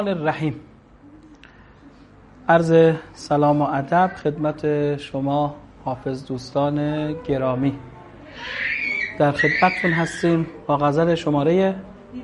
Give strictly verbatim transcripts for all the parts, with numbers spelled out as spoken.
الرحیم. عرض سلام و ادب خدمت شما حافظ دوستان گرامی. در خدمتتون هستیم با غزل شماره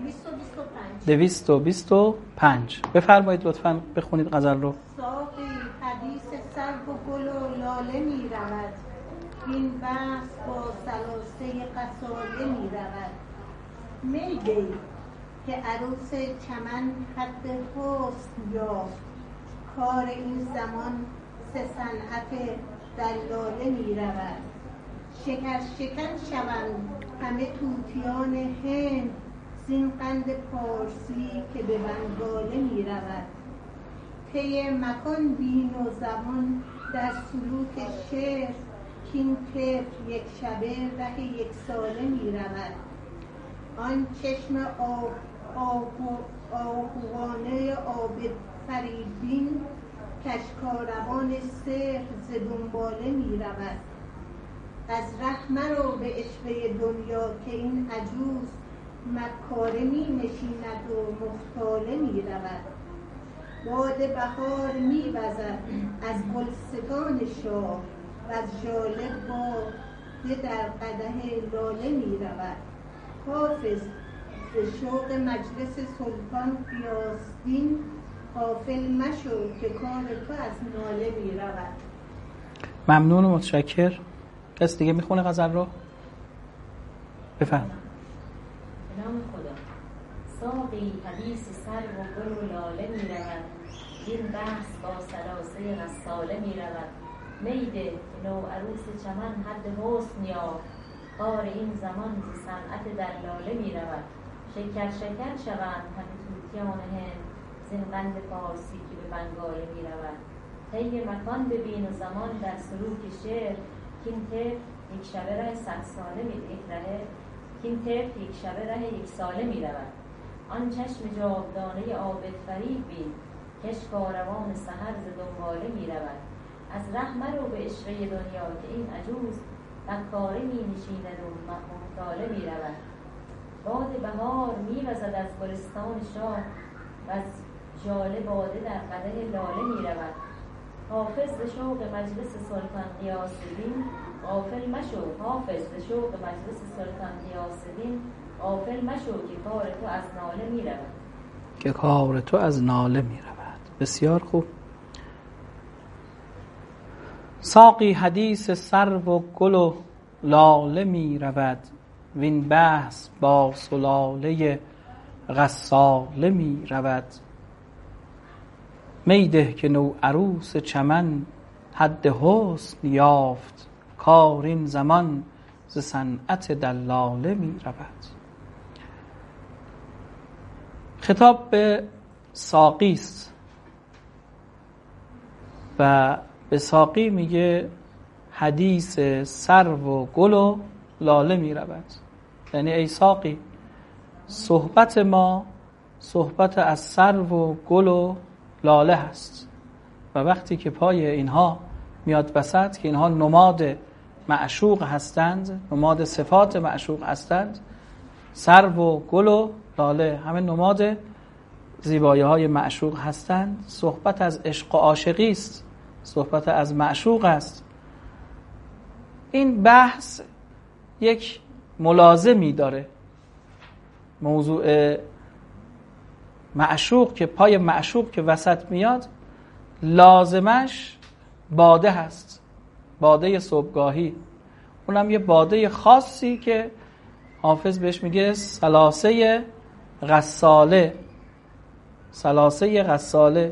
دویست و بیست و پنج. بفرمایید لطفاً بخونید غزل رو. ساقی حدیث سرو و گل و لاله می رود، این بحث با سلاسه قصاله می رود. می دی که عروس چمن حد حسن یافت، کار این زمان سه صنعت دلاله می رود. شکر شکن شوند همه طوطیان هند، زین قند پارسی که به بنگاله می رود. طی مکان بین و زمان در سلوک شعر، کین طفل یک شبه ره یک ساله می رود. آن چشم آه آهو آهوانه عابد فریدبین، کشکاروان سحر ز دنباله می رود. از ره مرو به عشوه دنیا که این عجوز، مکاره می نشیند و مختاله می رود. باد بهار می وزد از گلستان شاه، و از ژاله باده در قدح لاله می رود. حافظ ز شوق مجلس سلطان غیاث دین، غافل مشو که کار تو از ناله می رود. ممنون و متشکر. کس دیگه میخونه غزل رو؟ بفهم. به نام خدا. ساقی حدیث سرو و گل و لاله می رود، این بحث با سلاسه غساله می رود. میده نو عروس چمن حد حسن یافت، کار این زمان ز صنعت دلاله می رود. شکر شکر شوند همه طوطیان هند، زین قند پارسی که به بنگاله می رود. طی مکان ببین و زمان در سلوک شعر، کین طفل یک شبه ره صد ساله می یک ره کین طفل یک شبه ره یک ساله می رود. آن چشم جاودانه عابد فریدبین، کش کاروان سحر ز دنباله می رود. از ره مرو به عشوه دنیا که این عجوز، مکاره می نشیند و مختاله می رود. باد بهار می وزد از گلستان شاه، و از ژاله باده در قدح لاله می رود. حافظ به شوق مجلس سلطان غیاث دین، غافل مشو حافظ به شوق مجلس سلطان غیاث دین، غافل مشو که کار تو از ناله می رود. که کار تو از ناله می رود. بسیار خوب. ساقی حدیث سرو و گل و لاله می رود، وین بحث با سلاله غساله می رود. میده که نو عروس چمن حد حسن یافت، کار این زمان ز صنعت دلاله می رود. خطاب به ساقی است و به ساقی میگه حدیث سرو و گل و لاله می رود. یعنی ای ساقی، صحبت ما صحبت از سرو و گل و لاله هست، و وقتی که پای اینها میاد وسط که اینها نماد معشوق هستند، نماد صفات معشوق هستند، سرو و گل و لاله همه نماد زیبایی های معشوق هستند، صحبت از عشق و عاشقی است، صحبت از معشوق است. این بحث یک ملازمی داره. موضوع معشوق که پای معشوق که وسط میاد، لازمش باده هست، باده صبحگاهی. اونم یه باده خاصی که حافظ بهش میگه سلاسه غساله. سلاسه غساله،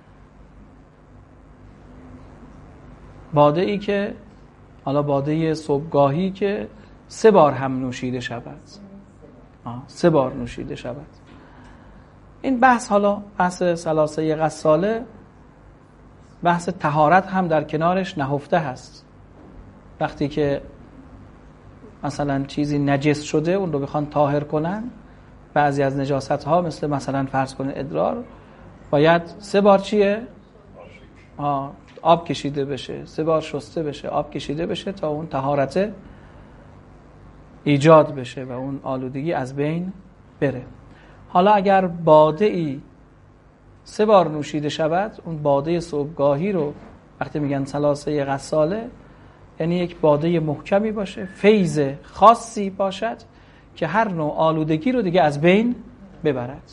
باده ای که حالا باده صبحگاهی که سه بار هم نوشیده شود. آه، سه بار نوشیده شود. این بحث، حالا بحث سلاسه غساله، بحث طهارت هم در کنارش نهفته هست. وقتی که مثلا چیزی نجس شده اون رو بخوان طاهر کنن، بعضی از نجاست ها مثل مثلا فرض کنه ادرار، باید سه بار چیه؟ آه، آب کشیده بشه، سه بار شسته بشه، آب کشیده بشه تا اون طهارت ایجاد بشه و اون آلودگی از بین بره. حالا اگر باده ای سه بار نوشیده شود، اون باده صبحگاهی رو وقتی میگن ثلاثه غساله، یعنی یک باده محکمی باشه، فیض خاصی باشد که هر نوع آلودگی رو دیگه از بین ببرد.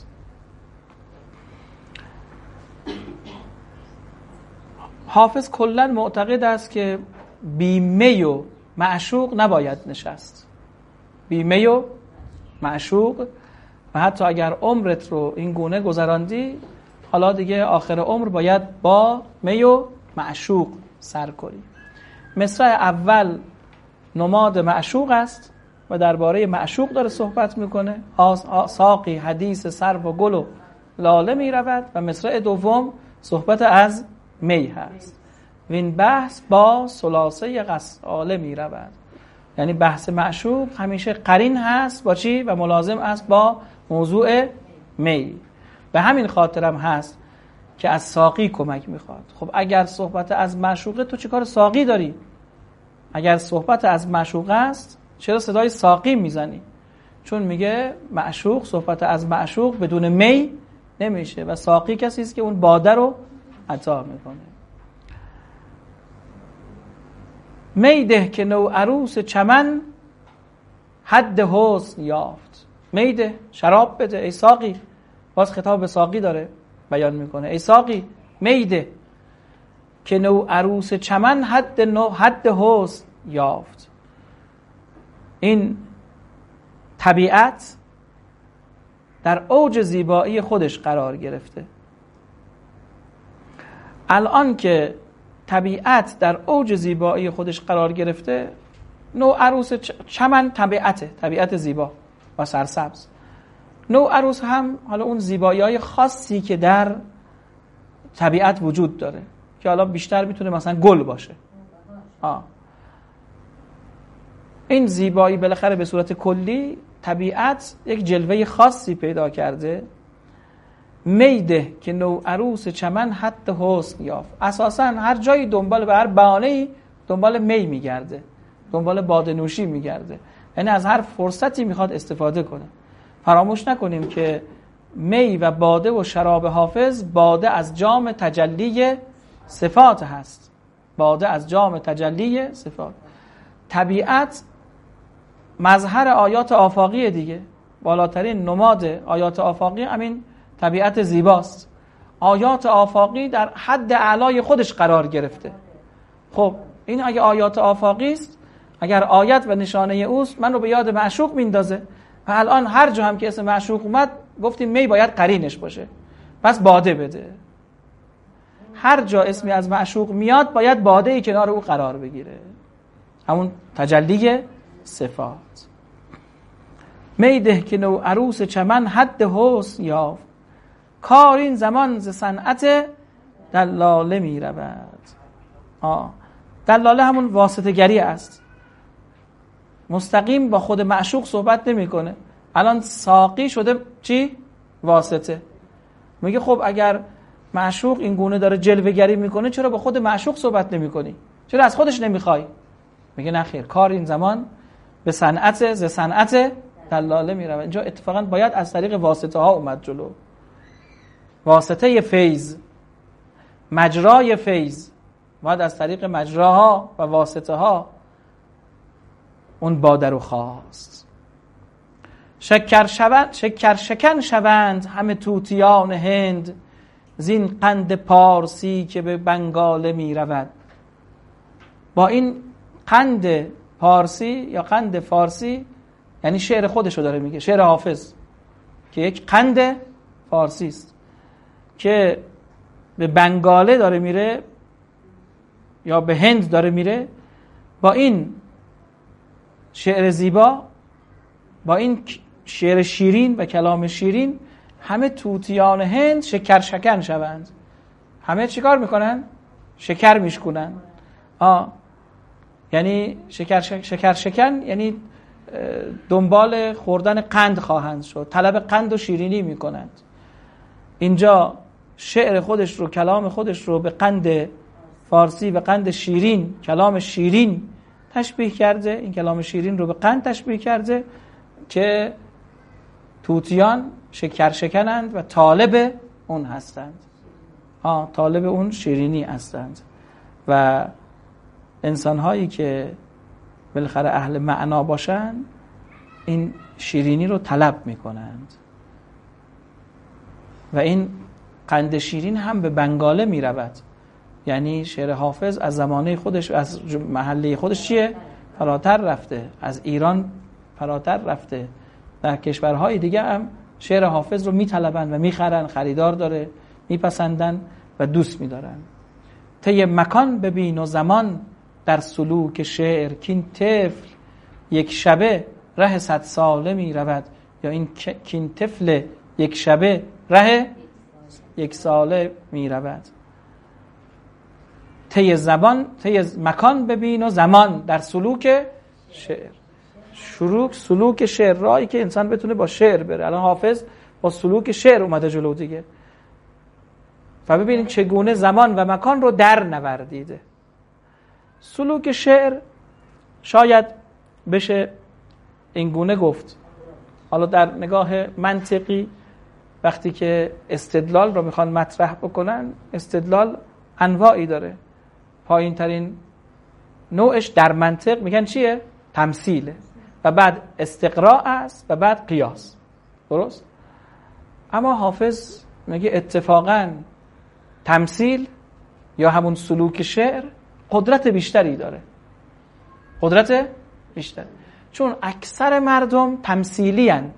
حافظ کلاً معتقد است که بی می و معشوق نباید نشست. بی می و معشوق، و حتی اگر عمرت رو این گونه گذراندی، حالا دیگه آخر عمر باید با می و معشوق سر کنی. مصرع اول نماد معشوق است و درباره معشوق داره صحبت میکنه. ساقی حدیث سرو و گل و لاله می رود، و مصرع دوم صحبت از می هست. وین بحث با ثلاثه غساله می رود، یعنی بحث معشوق همیشه قرین هست با چی؟ و ملازم است با موضوع می. به همین خاطرم هست که از ساقی کمک میخواد. خب اگر صحبت از معشوقه، تو چه کار ساقی داری؟ اگر صحبت از معشوق است، چرا صدای ساقی میزنی؟ چون میگه معشوق، صحبت از معشوق بدون می نمیشه، و ساقی کسی است که اون باده رو عطا میکنه. می ده که نو عروس چمن حد حسن یافت. می ده، شراب بده ای ساقی. باز خطاب به ساقی داره بیان میکنه. ای ساقی می ده که نو عروس چمن حد نو حد حسن یافت. این طبیعت در اوج زیبایی خودش قرار گرفته. الان که طبیعت در اوج زیبایی خودش قرار گرفته، نو عروس چمن طبیعته، طبیعت زیبا و سرسبز. نو عروس هم حالا اون زیبایی‌های خاصی که در طبیعت وجود داره، که حالا بیشتر میتونه مثلا گل باشه. آه. این زیبایی بالاخره به صورت کلی طبیعت یک جلوه خاصی پیدا کرده. میده که نو عروس چمن حد حسن یافت. اساساً هر جایی دنبال به هر بهانه‌ای دنبال می میگرده، دنبال باده نوشی میگرده، یعنی از هر فرصتی میخواد استفاده کنه. فراموش نکنیم که می و باده و شراب حافظ، باده از جام تجلی صفات هست. باده از جام تجلی صفات. طبیعت مظهر آیات آفاقی دیگه، بالاترین نماد آیات آفاقی همین طبیعت زیباست. آیات آفاقی در حد اعلای خودش قرار گرفته. خب این اگه آیات آفاقی است، اگر آیت و نشانه اوست، من رو به یاد معشوق میندازه. و الان هر جا هم که اسم معشوق اومد گفتیم می باید قرینش باشه، پس باده بده. هر جا اسمی از معشوق میاد باید باده‌ای کنار او قرار بگیره، همون تجلی صفات. میده که نو عروس چمن حد حسن یافت، کار این زمان ز صنعت دلاله می رود. آه. دلاله همون واسطه گری است، مستقیم با خود معشوق صحبت نمی کنه. الان ساقی شده چی؟ واسطه. میگه خب اگر معشوق این گونه داره جلوه گری میکنه، چرا با خود معشوق صحبت نمی کنی؟ چرا از خودش نمیخوای؟ میگه نه خیر، کار این زمان به صنعت ز صنعت دلاله می رود. اینجا اتفاقا باید از طریق واسطه ها اومد جلو. واسطه فیض، مجرای فیض، باید از طریق مجراها و واسطه ها اون باده رو خواست. شکر شوند، شکر شکن شوند همه طوطیان هند، زین قند پارسی که به بنگاله می رود. با این قند پارسی یا قند فارسی، یعنی شعر خودشو داره میگه، شعر حافظ که یک قند فارسی است که به بنگاله داره میره یا به هند داره میره. با این شعر زیبا، با این شعر شیرین و کلام شیرین، همه طوطیان هند شکر شکن شوند. همه چیکار میکنن؟ شکر میشکنن. آه یعنی شکر شکر شکن یعنی دنبال خوردن قند خواهند شد، طلب قند و شیرینی میکنند. اینجا شعر خودش رو، کلام خودش رو به قند فارسی و قند شیرین، کلام شیرین تشبیه کرده. این کلام شیرین رو به قند تشبیه کرده که طوطیان شکر شکنند و طالب اون هستند. آه طالب اون شیرینی هستند و انسان هایی که بالاخره اهل معنا باشن این شیرینی رو طلب میکنند و این قند شیرین هم به بنگاله میرود. یعنی شعر حافظ از زمانه خودش، از محله خودش چیه؟ فراتر رفته، از ایران فراتر رفته. در کشورهای دیگه هم شعر حافظ رو میطلبن و میخرن، خریدار داره، میپسندن و دوست میدارن. طی مکان ببین و زمان در سلوک شعر، کین طفل یک شبه ره صد ساله میرود. یا این کین طفل یک شبه ره یک ساله میرود. طی زبان، طی مکان ببین و زمان در سلوک شعر. شروع سلوک شعر، راهی که انسان بتونه با شعر بره. الان حافظ با سلوک شعر اومده جلو دیگه. و ببینید چگونه زمان و مکان رو در نوردیده. سلوک شعر شاید بشه اینگونه گفت، حالا در نگاه منطقی وقتی که استدلال رو میخوان مطرح بکنن، استدلال انواعی داره. پایین ترین نوعش در منطق میگن چیه؟ تمثیله و بعد استقراء است و بعد قیاس. درست؟ اما حافظ میگه اتفاقاً تمثیل یا همون سلوک شعر قدرت بیشتری داره. قدرت بیشتر، چون اکثر مردم تمثیلی هن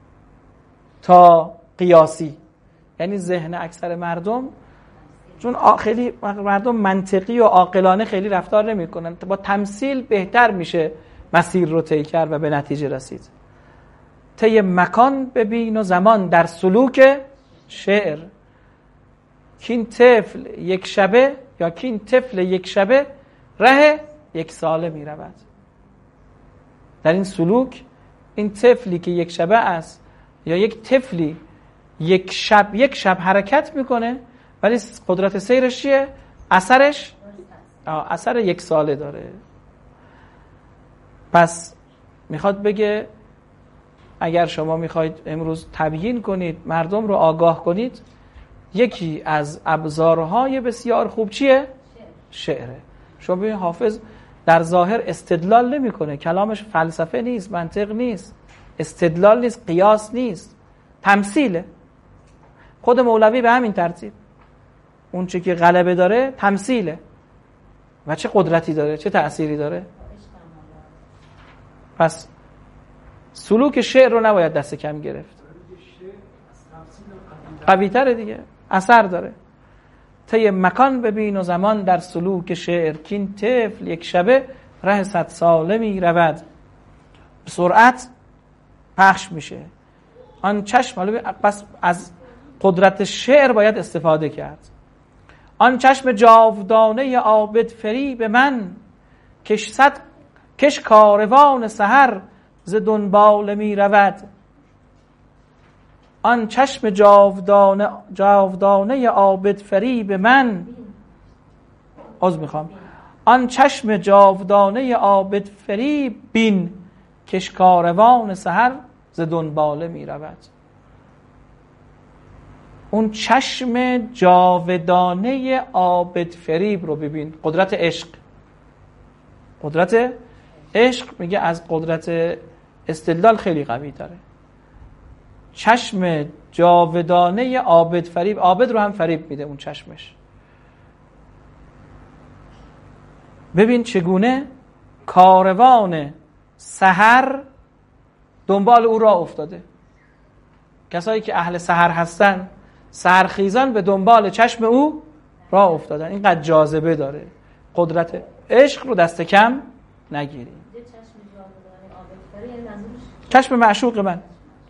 تا قیاسی. یعنی ذهن اکثر مردم، چون خیلی مردم منطقی و عاقلانه خیلی رفتار نمی کنن، با تمثیل بهتر میشه مسیر رو طی کرد و به نتیجه رسید. طی مکان ببین و زمان در سلوک شعر، کین طفل یک شبه یا کین طفل یک شبه ره یک ساله می رود. در این سلوک این طفلی که یک شبه است یا یک طفلی یک شب یک شب حرکت میکنه، ولی قدرت سیرش چیه؟ اثرش اثر یک ساله داره. پس میخواد بگه اگر شما میخواید امروز تبیین کنید، مردم رو آگاه کنید، یکی از ابزارهای بسیار خوب چیه؟ شعره. شما ببین حافظ در ظاهر استدلال نمیکنه، کلامش فلسفه نیست، منطق نیست، استدلال نیست، قیاس نیست، تمثیله. خود مولوی به همین ترتیب، اون چه که غلبه داره تمثیله و چه قدرتی داره، چه تأثیری داره. پس سلوک شعر رو نباید دست کم گرفت، قوی تره دیگه، اثر داره. طی مکان ببین و زمان در سلوک شعر، کین طفل یک شبه ره صد ساله می رود. به سرعت پخش میشه آن چشم. حالا بس از قدرت شعر باید استفاده کرد. آن چشم جاودانه عابد فریب من، کش صد کش کاروان سحر ز دنبال می رود. آن چشم جاودانه جاودانه عابد فریب من، عذر میخوام، آن چشم جاودانه عابد فریب بین، کش کاروان سحر ز دنباله می رود. اون چشم جاودانه عابد فریب رو ببین. قدرت عشق، قدرت عشق میگه از قدرت استدلال خیلی قوی تره. چشم جاودانه عابد فریب، عابد رو هم فریب میده اون چشمش. ببین چگونه کاروان سحر دنبال او راه افتاده. کسایی که اهل سحر هستن، سحرخیزان به دنبال چشم او راه افتادن. اینقدر جاذبه داره. قدرت عشق رو دست کم نگیریم. چشم معشوق من.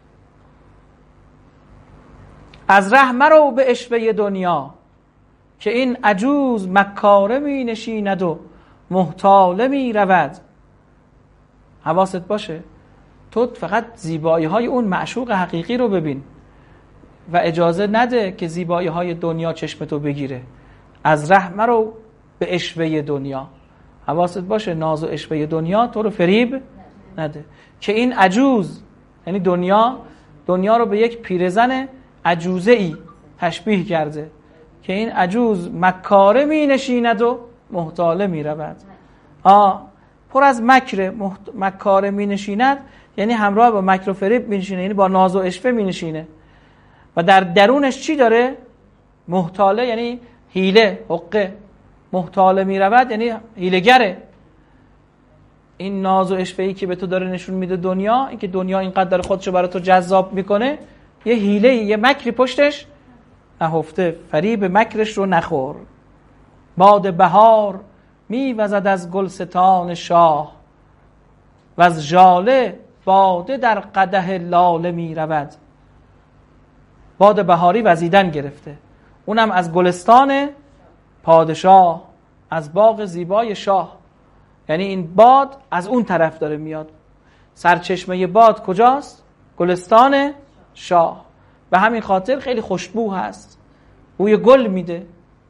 از ره مرو به عشوه دنیا، که این عجوز مکاره می نشیند و محتاله می رود. حواست باشه تو فقط زیبایی های اون معشوق حقیقی رو ببین و اجازه نده که زیبایی های دنیا چشمتو بگیره. از ره مرو به عشوه دنیا. حواست باشه ناز و عشوه دنیا تو رو فریب نده. که این عجوز، یعنی دنیا، دنیا رو به یک پیرزن عجوزه ای تشبیه کرده که این عجوز مکاره می نشیند و محتاله می رود. آه پر از مکر محت... مکاره می نشیند یعنی همراه با مکر و فریب می نشینه، یعنی با ناز و اشفه می نشینه و در درونش چی داره؟ محتاله یعنی حیله، حقه. محتاله می رود یعنی حیله‌گره. این ناز و اشفه‌ای که به تو داره نشون میده دنیا، این که دنیا اینقدر داره خودشو برای تو جذاب میکنه، یه حیله، یه مکری پشتش نهفته. فریب مکرش رو نخور. باد بهار میوزد از گلستان شاه و از ژاله باده در قدح لاله میرود. باد بهاری وزیدن گرفته، اونم از گلستان پادشاه، از باغ زیبای شاه. یعنی این باد از اون طرف داره میاد. سرچشمه باد کجاست؟ گلستان شاه. به همین خاطر خیلی خوشبو هست، بوی گل میده.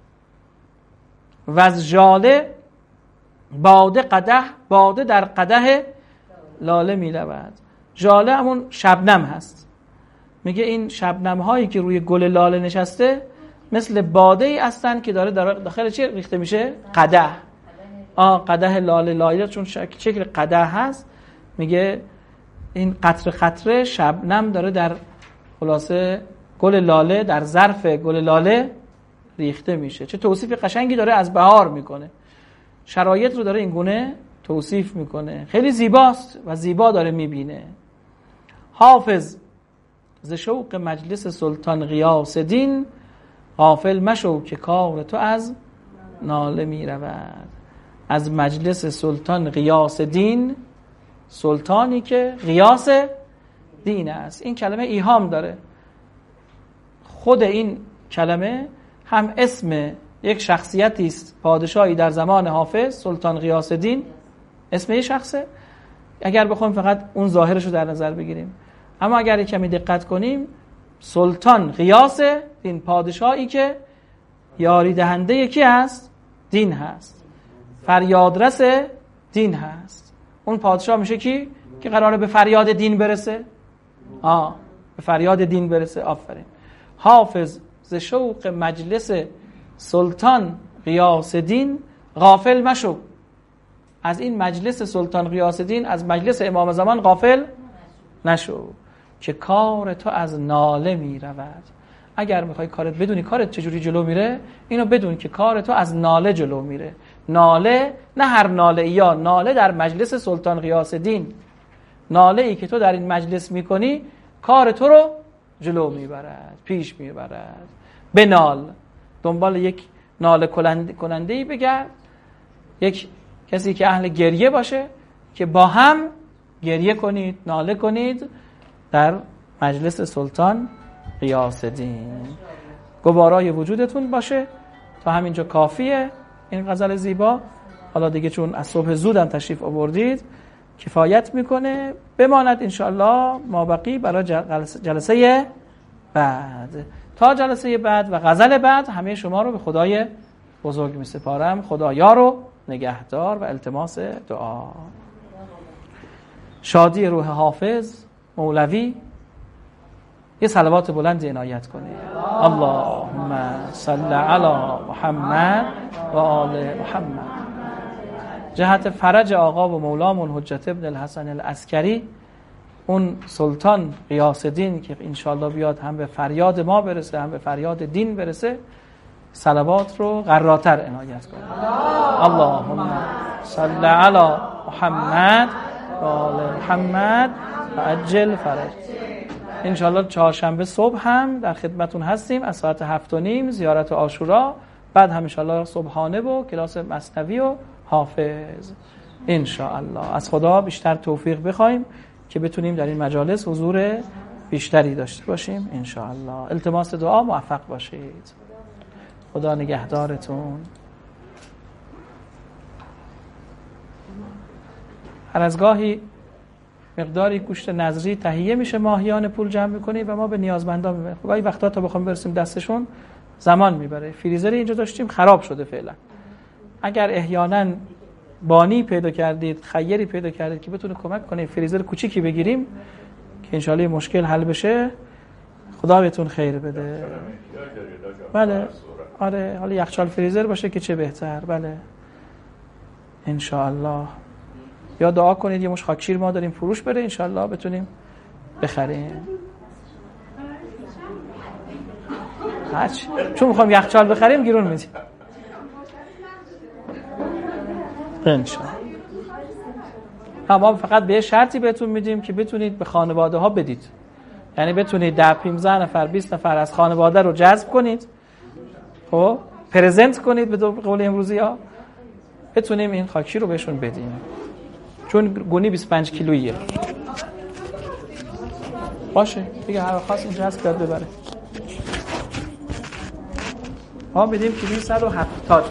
و از ژاله باده قدح، باده در قدح لاله میرود. ژاله همون شبنم هست. میگه این شبنم هایی که روی گل لاله نشسته مثل باده ای هستن که داره داخل چی ریخته میشه؟ قدح. آه قدح لاله لاله چون شکل قدح هست. میگه این قطره قطره شبنم داره در خلاصه گل لاله، در ظرف گل لاله ریخته میشه. چه توصیف قشنگی داره از بهار میکنه. شرایط رو داره این گونه توصیف میکنه. خیلی زیباست و زیبا داره میبینه. حافظ ز شوق مجلس سلطان غیاث دین، غافل مشو که کار تو از ناله میرود. از مجلس سلطان غیاث دین، سلطانی که غیاث دین است. این کلمه ایهام داره. خود این کلمه هم اسم یک شخصیتی است، پادشاهی در زمان حافظ، سلطان غیاث دین اسم یک شخصه، اگر بخوایم فقط اون ظاهرش رو در نظر بگیریم. اما اگر کمی دقت کنیم، سلطان غیاث دین، پادشاهی که یاری دهنده یکی هست؟ دین هست، فریادرس دین هست. اون پادشاه میشه کی؟ که قراره به فریاد دین برسه. آه به فریاد دین برسه. آفرین. حافظ ز شوق مجلس سلطان غیاث دین، غافل مشو. از این مجلس سلطان غیاث دین، از مجلس امام زمان غافل نشو که کار تو از ناله می رود. اگر میخوای کارت بدونی کارت چجوری جلو میره، اینو بدون که کار تو از ناله جلو میره. ناله نه هر ناله، یا ناله در مجلس سلطان غیاث دین. ناله ای که تو در این مجلس میکنی کار تو رو جلو میبرد، پیش میبرد. بنال، دنبال یک ناله کننده ای بگرد، یک کسی که اهل گریه باشه که با هم گریه کنید، ناله کنید در مجلس سلطان غیاث دین. گوارای وجودتون باشه. تا همینجا کافیه این غزل زیبا. حالا دیگه چون از صبح زودم تشریف آوردید کفایت میکنه. بماند انشاءالله مابقی برای جلسه بعد. تا جلسه بعد و غزل بعد همه شما رو به خدای بزرگ می سپارم. خدایا رو نگهدار و التماس دعا. شادی روح حافظ مولوی. یه صلوات بلند عنایت کنه. اللهم صل علی محمد و آل محمد. جهت فرج آقا و مولامون حجت ابن الحسن العسکری، اون سلطان غیاث دین که انشالله بیاد هم به فریاد ما برسه هم به فریاد دین برسه، صلوات رو قراتر عنایت کنه. اللهم صل علی محمد و آل محمد و عجل فرج. انشالله چهارشنبه صبح هم در خدمتون هستیم از ساعت هفت و نیم زیارت عاشورا، بعد هم انشالله صبحانه و کلاس مثنوی و حافظ. انشاءالله از خدا بیشتر توفیق بخوایم که بتونیم در این مجالس حضور بیشتری داشته باشیم انشاءالله. التماس دعا، موفق باشید. خدا نگهدارتون. هر از گاهی مقداری گوشت نظری تهیه میشه، ماهیان پول جمع میکنی و ما به نیازمندان میبریم. گاهی وقتا تا بخوام برسیم دستشون زمان میبره. فریزری اینجا داشتیم خراب شده فعلا. اگر احیانا بانی پیدا کردید، خیری پیدا کردید که بتونه کمک کنه فریزر کوچیکی بگیریم که انشالله مشکل حل بشه، خدا بهتون خیر بده. بله آره، حالا یخچال فریزر باشه که چه بهتر. بله ان شاء الله. یا دعا کنید یه مش خاکشیر ما داریم فروش بره، ان شاء الله بتونیم بخریم. هرچی چون میخوام یخچال بخریم گیرون میدیم ان شاء الله. ما فقط به شرطی بهتون میدیم که بتونید به خانواده ها بدید، یعنی بتونید ده پانزده نفر بیست نفر از خانواده رو جذب کنید، خب پرزنت کنید به قول امروزی ها، بتونیم این خاکی رو بهشون بدیم، چون گونی بیست و پنج کیلوییه. باشه دیگه هر خاص اینجا هست بیاد ببره. ها بدیم کیلویی صد و هفتاد.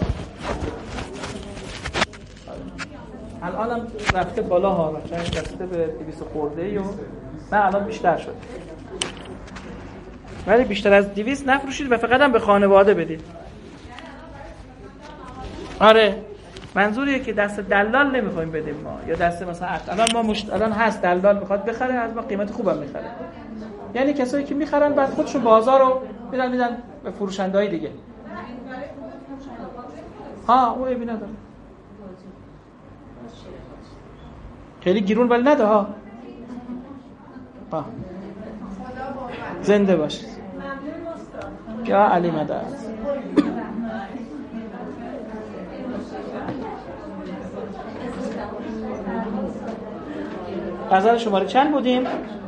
الان هم رفته بالا ها، مثلا رسیده به دویست خورده ای و نه الان بیشتر شد، ولی بیشتر از دویست نفروشید و فقط هم به خانواده بدید. آره منظوریه که دست دلال نمیخوایم بدیم ما، یا دست مثلا الان ما مشت... الان هست دلال میخواد بخره از ما قیمت خوبم میخره، یعنی کسایی که میخرن بعد خودشون بازار رو میدن میدن به فروشنده‌های دیگه. ها او ایبی نداره، خیلی گیرون ولی نده ها. ها زنده باشید یا علی مدد. غزل شماره چند بودیم؟